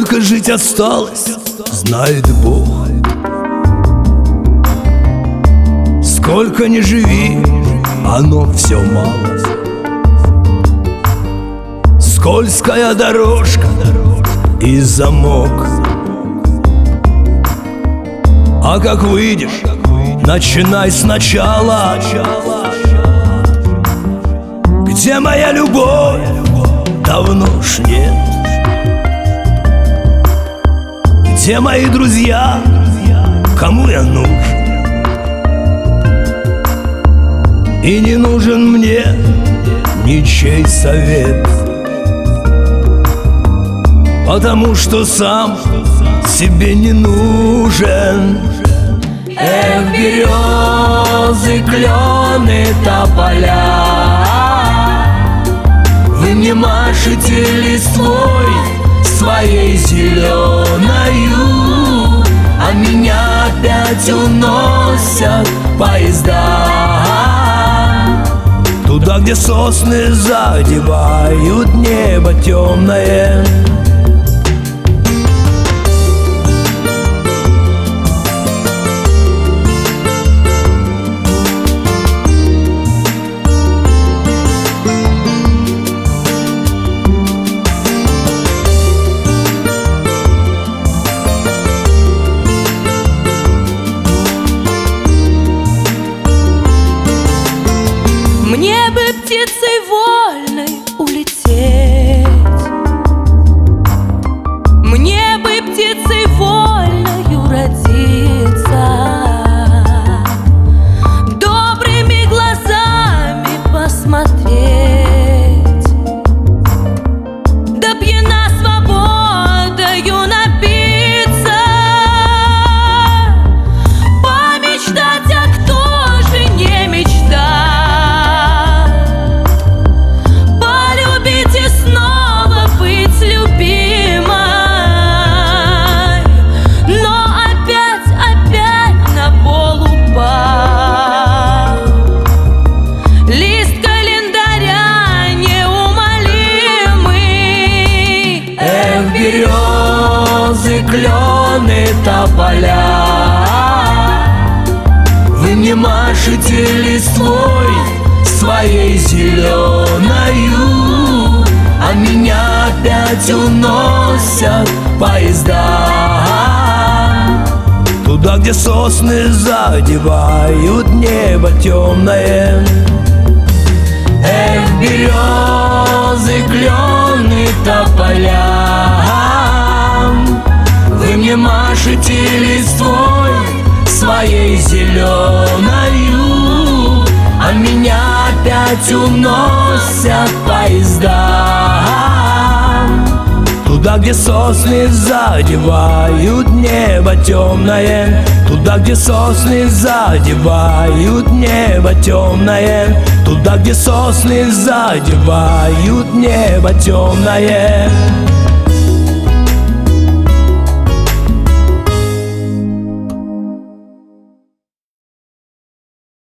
Сколько жить осталось, знает Бог. Сколько ни живи, оно все мало. Скользкая дорожка и замок. А как выйдешь, начинай сначала. Где моя любовь? Давно ж нет. Где мои друзья? Кому я нужен? И не нужен мне ничей совет, потому что сам себе не нужен. Эх, березы, клены, тополя, вы мне машете листвой своей зеленою, а меня опять уносят поезда туда, где сосны задевают небо темное. Мне бы птицей вольной улететь, мне бы птицей вольною родиться, добрыми глазами посмотреть, да пьяна свободою напиться, помечтать, а кто же не мечтает. Березы, клены, тополя, вы мне машете листвой своей зеленою, а меня опять уносят поезда туда, где сосны задевают небо темное. Эх, березы, клены, тополя, вы мне машете листвой своей зеленою, а меня опять уносят поезда туда, где сосны задевают небо темное. Туда, где сосны задевают небо темное. Туда, где сосны задевают небо темное.